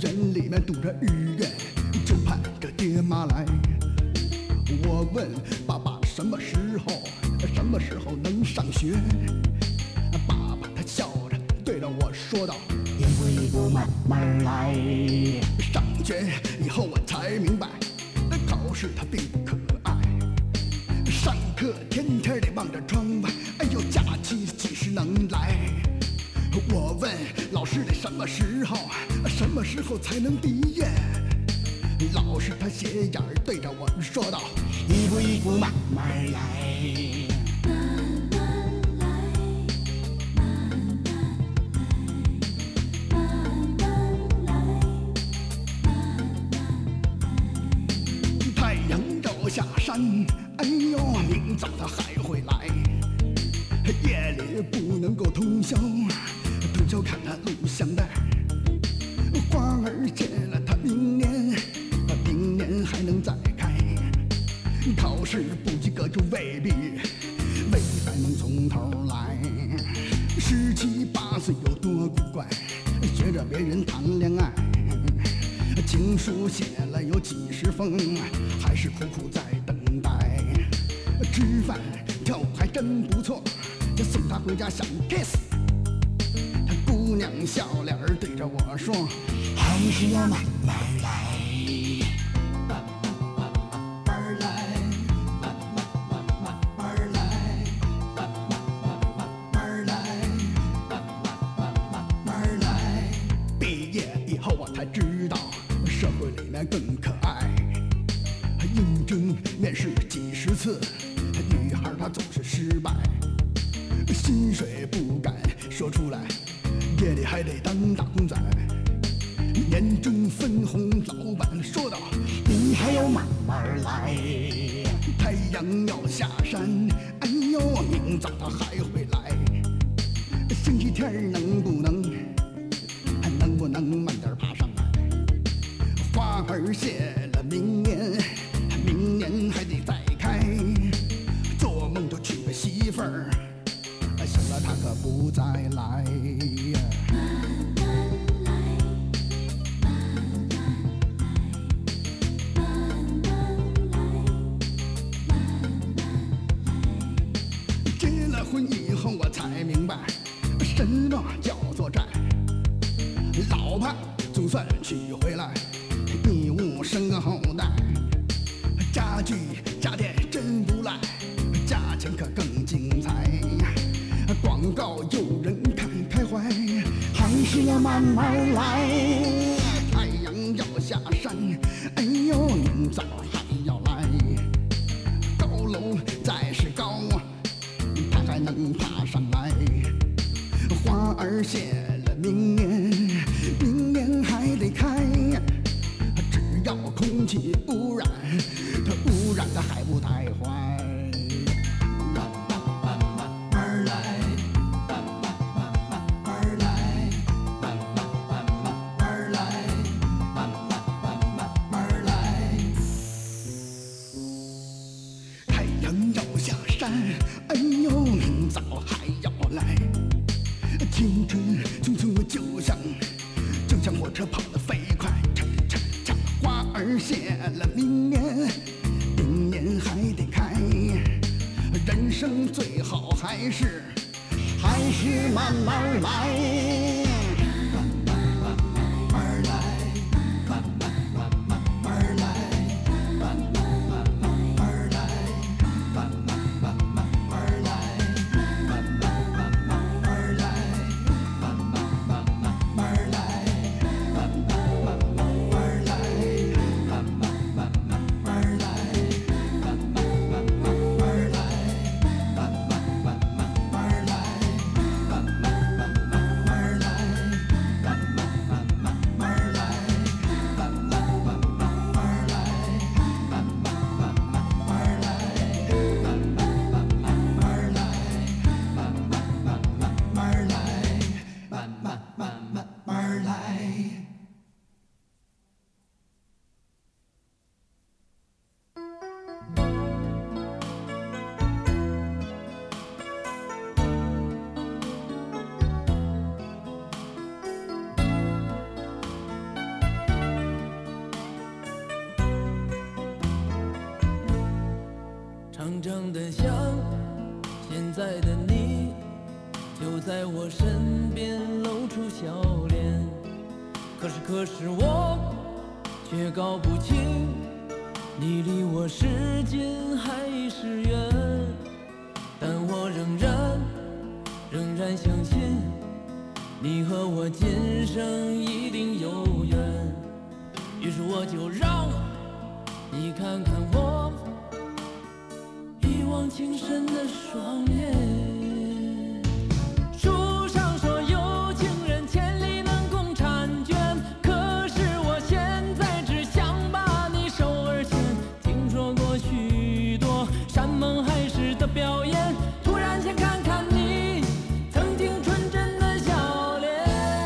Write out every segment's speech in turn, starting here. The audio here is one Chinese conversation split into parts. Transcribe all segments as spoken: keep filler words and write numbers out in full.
园里面堵着日月，就盼着爹妈来。我问爸爸什么时候，什么时候能上学？爸爸他笑着对着我说道： 一步一步慢慢来。 上学以后我才明白，考试它并不可爱。上课天天得望着窗外，哎呦，假期几时能来？我问老师得什么时候，什么时候才能毕业？老师他斜眼对着我说道： 一步一步慢慢来。 太阳要下山，哎呦，明早它还会来。夜里不能够通宵，通宵看那录像带。花儿谢了，它明年，明年还能再开。考试不及格就未必，未必还能从头来。十七八岁有多古怪，学着别人谈恋爱。情书写了有几十封，还是苦苦在等待。吃饭跳舞还真不错，就送她回家想 kiss。她姑娘笑脸对着我说： 还是要慢慢来。 慢慢慢慢来，慢慢慢慢慢来，慢慢慢慢慢来，慢慢慢慢来。毕业以后我才知道，社会里面更可爱。应征面试几十次，女孩她总是失败，薪水不敢说出来，夜里还得当打工仔。年终分红，老板说道： 你还要慢慢来。 太阳要下山，哎呦，明早它还会来。星期天能不能，还能不能慢点爬上来？花儿谢了，明年，明年还得再开。做梦就娶个媳妇儿，醒了她可不再来。结了婚以后我才明白，什么叫做债。老婆就算娶回来，义务生个后代。家具家电真不赖，价钱可更精彩。广告有人看开怀， 还是要慢慢来。 太阳要下山，哎呦，明早还要来。高楼再是高，它还能爬上来。花儿谢了，明年，明年还得开。只要空气污染，它污染的还不太坏。慢慢慢慢慢来，慢慢慢慢慢来，慢慢慢慢慢来，慢慢慢慢慢来。太阳要下山，哎呦，明早还要来。青春匆匆就像就像火车跑得飞快，嚓嚓嚓，花儿谢了，明年明年还得开。人生最好还是还是慢慢来。 在的你就在我身边露出笑脸，可是可是我却搞不清你离我是近还是远，但我仍然仍然相信你和我今生一定有缘，于是我就让你看看我一往情深的双眼。书上说有情人千里能共婵娟，可是我现在只想把你手儿牵。听说过许多山盟海誓的表演，突然想看看你曾经纯真的笑脸，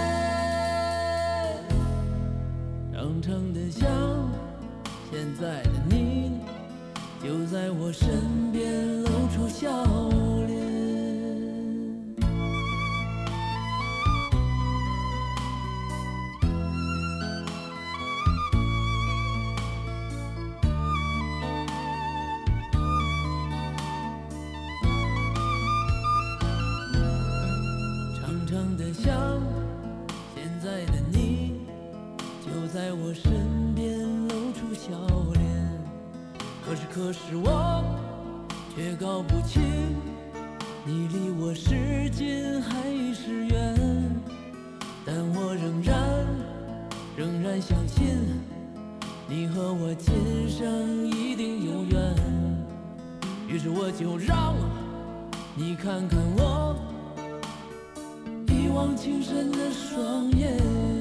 长长的香，现在的你就在我身边露出笑脸。长长的香，现在的你就在我身边露出笑脸，可是可是我却搞不清你离我是近还是远，但我仍然仍然相信你和我今生一定有缘，于是我就让你看看我一往情深的双眼。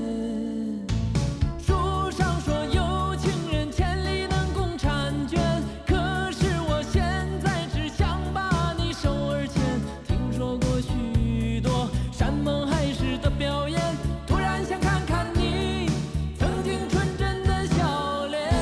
书上说有情人千里能共婵娟，可是我现在只想把你手儿牵。听说过许多山盟海誓的表演，突然想看看你曾经纯真的笑脸。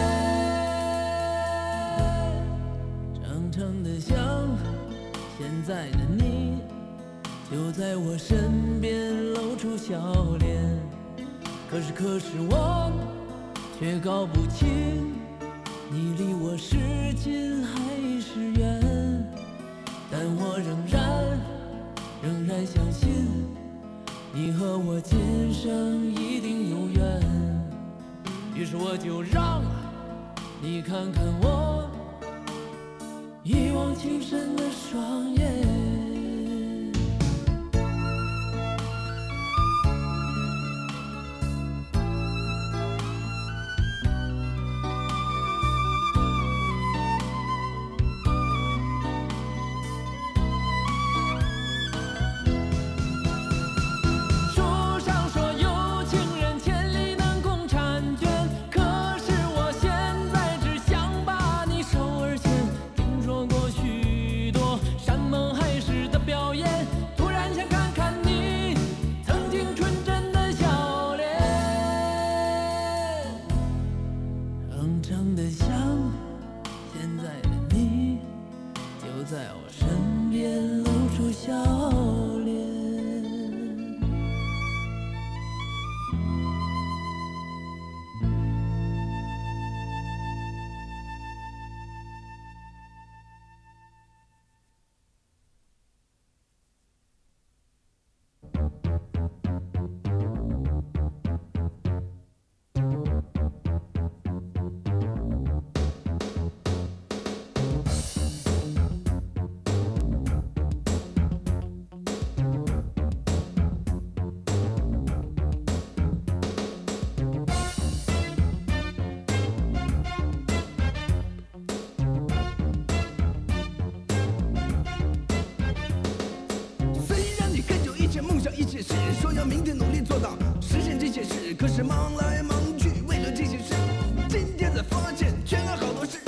长长的香，现在的你就在我身边露出笑脸，可是可是我却搞不清你离我是近还是远，但我仍然仍然相信你和我今生一定有缘，于是我就让你看看我一往情深的双眼。 说要明天努力做到实现这些事，可是忙来忙去，为了这些事，今天才发现全了好多事。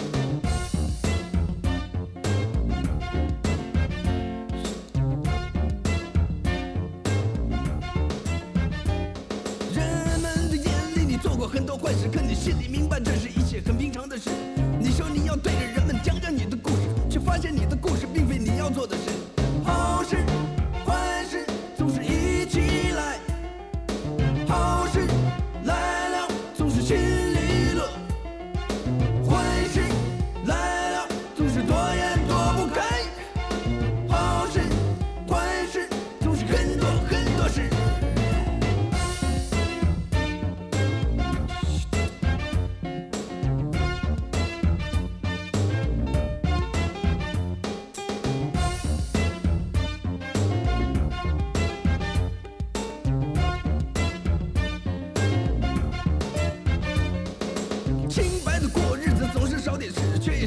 人们的眼里你做过很多坏事，可你心里明白这是一切很平常的事。你说你要对着人们讲讲你的故事，却发现你的故事并非你要做的事。好事坏事总是一起来，好事来了总是心里乐，坏事来了总是躲也躲不开。好事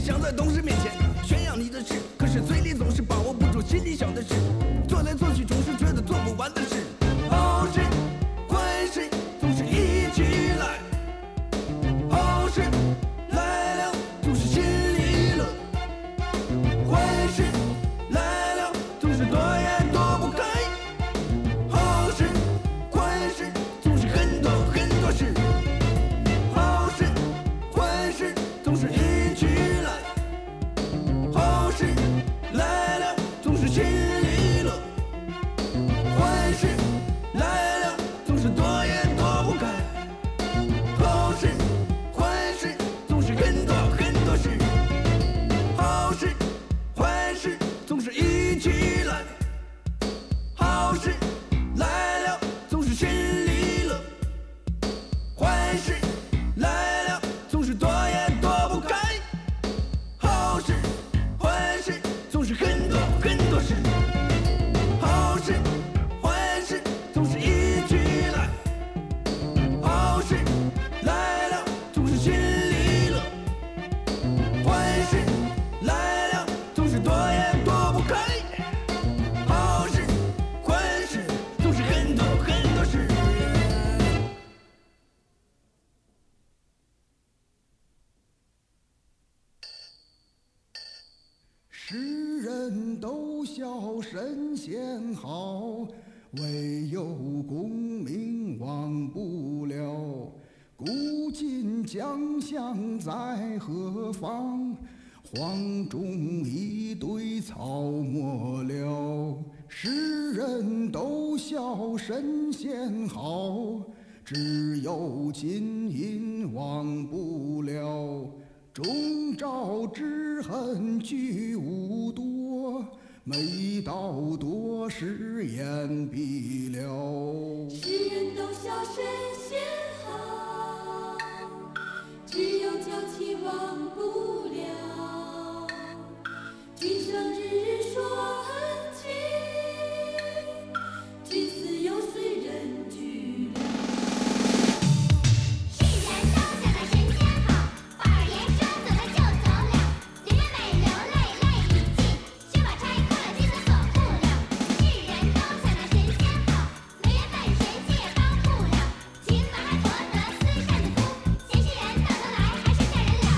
想在董事面前宣扬你的事，可是嘴里总是把握不住心里想的事，做来做去总是觉得做不完的事。好事坏事总是一起来，好事来了总是心里乐，坏事来了总是躲也躲不开，好事坏事总是很多很多事，好事坏事总是一起来，好事来了总是心里乐，坏事来了总是躲也躲不开，好事坏事总是很多很多事，好事坏事总是一起来，好事来了总是心里乐，坏事来了总是躲也躲不开，好事坏事总是很多很多事，好事坏事总是一起来，好事来了总是心里乐，坏事来了总是躲也躲不开，好事坏事总是很多很多事。 世人都笑神仙好，唯有功名忘不了。古今将相在何方？荒中一堆草没了。世人都笑神仙好，只有金银忘不了。终朝之恨聚无多，没道多时言必了。 世人都笑神仙好，只有娇妻忘不了。君生日日说恩情，君死又随人去了。 世人都想那神仙好，把二爷说走了就走了，林妹妹流泪泪已尽，薛宝钗哭了金子锁不了。世人都想那神仙好，没缘分神仙也帮不了，秦马还博得思善的夫，闲心人到头来还是骗人了。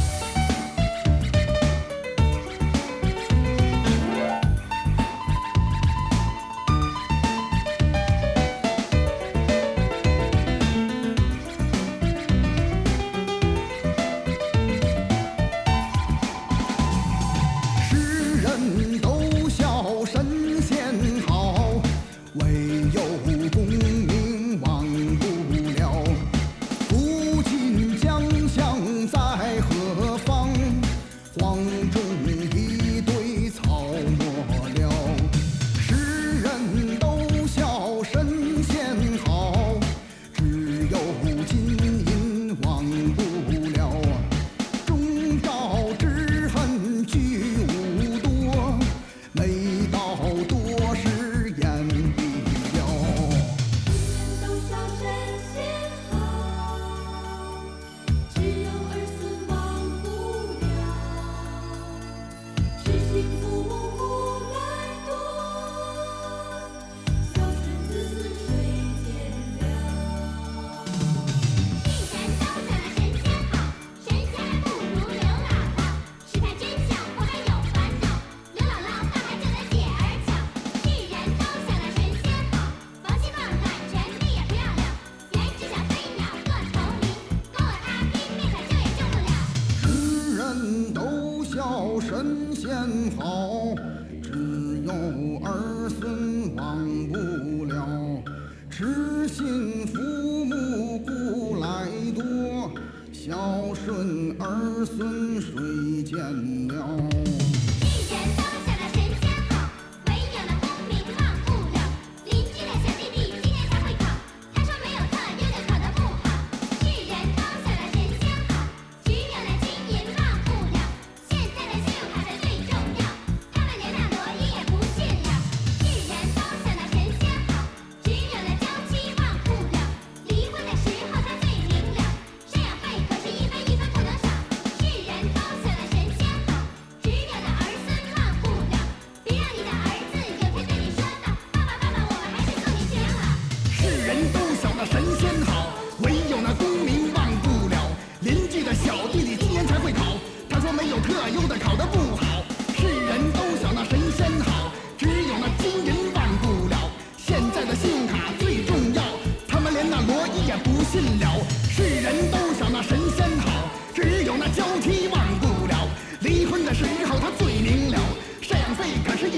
世人都笑神仙好，唯有功名忘不了。古今将相在何方？荒中一堆草没了。世人都笑神仙好，只有金银忘不了。终朝之恨聚无多，没道多时言必了。 世人都笑神仙好，只有儿孙忘不了。痴心父母苦来多，孝顺子孙谁见了？ 世人都想那神仙好，神仙还不如刘姥姥。世态真相不该有烦恼，刘姥姥倒还就得解儿巧。世人都想那神仙好，放心放胆权力也漂亮，原只小飞鸟各投林，跟我他拼命可救也救不了。 世人都笑神仙好，只有儿孙忘不了。痴心父母故来多，孝顺儿孙谁见了？ 世人都想那神仙好，唯有那功名忘不了。邻居的小弟弟今年才会考，他说没有特丢就考得不好。世人都想那神仙好，只有那金银忘不了。现在的信用卡才最重要，他们连那罗衣也不信了。世人都想那神仙好，只有那娇妻忘不了。离婚的时候他最明了，赡养费可是一分一分不能少。世人都想那神仙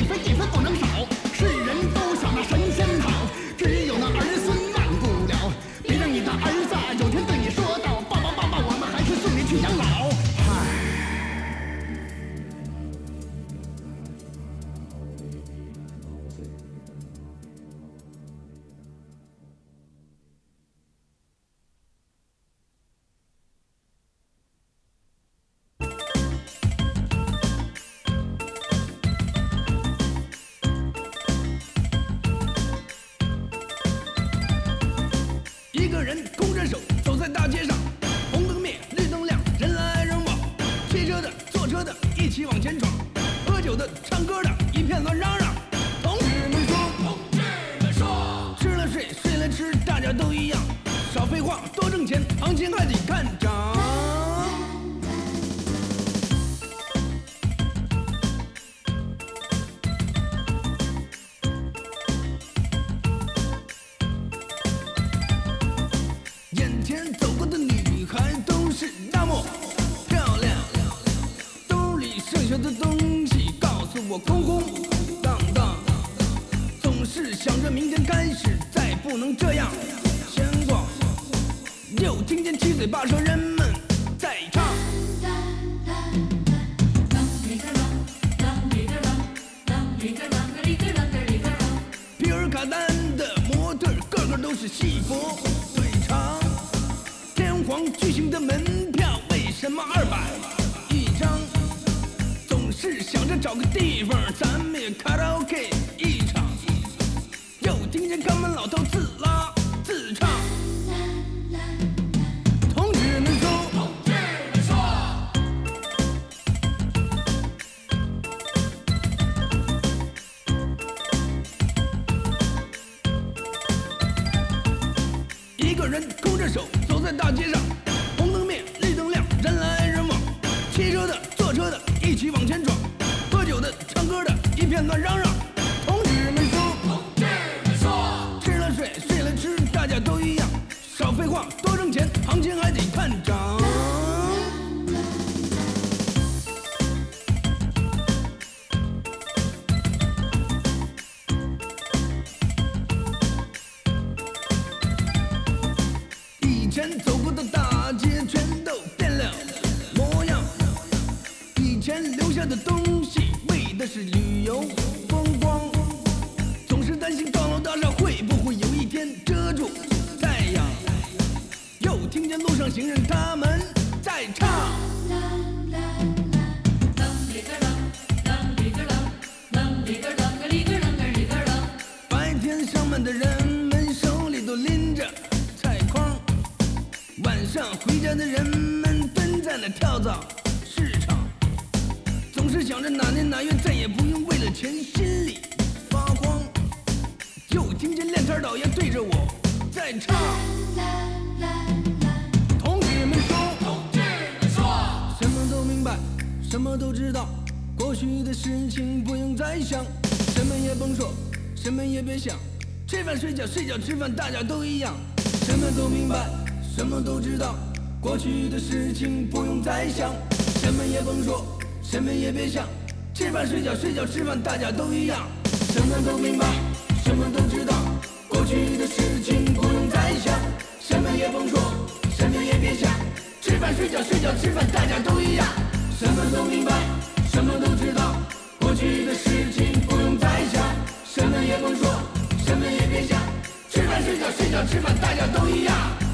分一分不能少。世人都想那神仙好，只有那儿孙忘不了。别让你的儿子有天对你说道：爸爸爸爸，我们还是送你去养老。唉。一个人空着手走在大街上，红灯灭，绿灯亮，人来人往，骑车的、坐车的一起往前闯，喝酒的、唱歌的一片乱嚷嚷。同志们说，同志们说，吃了睡，睡了吃，大家都一样，少废话，多挣钱，行情还得看涨。眼前走过的女孩都是那么漂亮，兜里剩下的东西告诉我空空荡荡，总是想着明天开始再不能这样闲逛，又听见七嘴八舌人们在唱。皮尔卡丹的模特个个都是细脖腿长，天皇巨星的门票为什么二百一张？总是想着找个地方咱们也卡拉 OK 一场，又听见看门老头自拉自唱。同志们说，同志们说，一个人空着手走在大街上，红灯灭，绿灯亮，人来人往，骑车的、坐车的一起往前闯，喝酒的、唱歌的一片乱嚷嚷。同志们说，同志们说，吃了睡，睡了吃，大家都一样，少废话，多挣钱，行情还得看涨。以前走过的大街全都变了模样，以前留下的东西为的是旅游风光，总是担心高楼大厦会不会有一天遮住太阳，又听见路上行人他们在唱。白天上班的人们手里都拎着菜筐，晚上回家的人们蹲在那跳蚤市场，总是想着哪年哪月再也不用为了钱心里发慌，又听见练摊老爷对着我在唱。同志们说，同志们说，什么都明白，什么都知道，过去的事情不用再想，什么也甭说，什么也别想，吃饭睡觉，睡觉吃饭，大家都一样，什么都明白，什么都知道，过去的事情不用再想，什么也甭说，什么也别想，吃饭睡觉，睡觉吃饭，大家都一样，什么都明白，什么都知道，过去的事情不用再想，什么也甭说，什么也别想，吃饭睡觉，睡觉吃饭，大家都一样，什么都明白，什么都知道，过去的事情不用再想，什么也甭说，什么也别想，吃饭睡觉，睡觉吃饭，大家都一样。